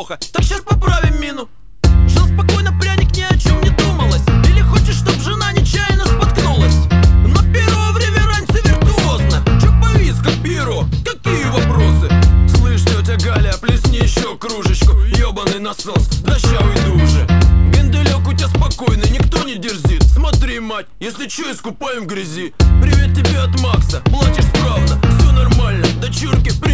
плохо, так сейчас поправим мину. Жил спокойно пряник, ни о чем не думалось. Или хочешь, чтоб жена нечаянно споткнулась? На перо в реверансе виртуозно. Чё повис, как перо? Какие вопросы? Слышь, тетя Галя, плесни еще кружечку. Ёбаный насос, да ща уйду уже. Генделек у тебя спокойный, никто не дерзит. Смотри, мать, если чё, искупаем в грязи. Привет тебе от Макса, платишь справно, все нормально, дочурки.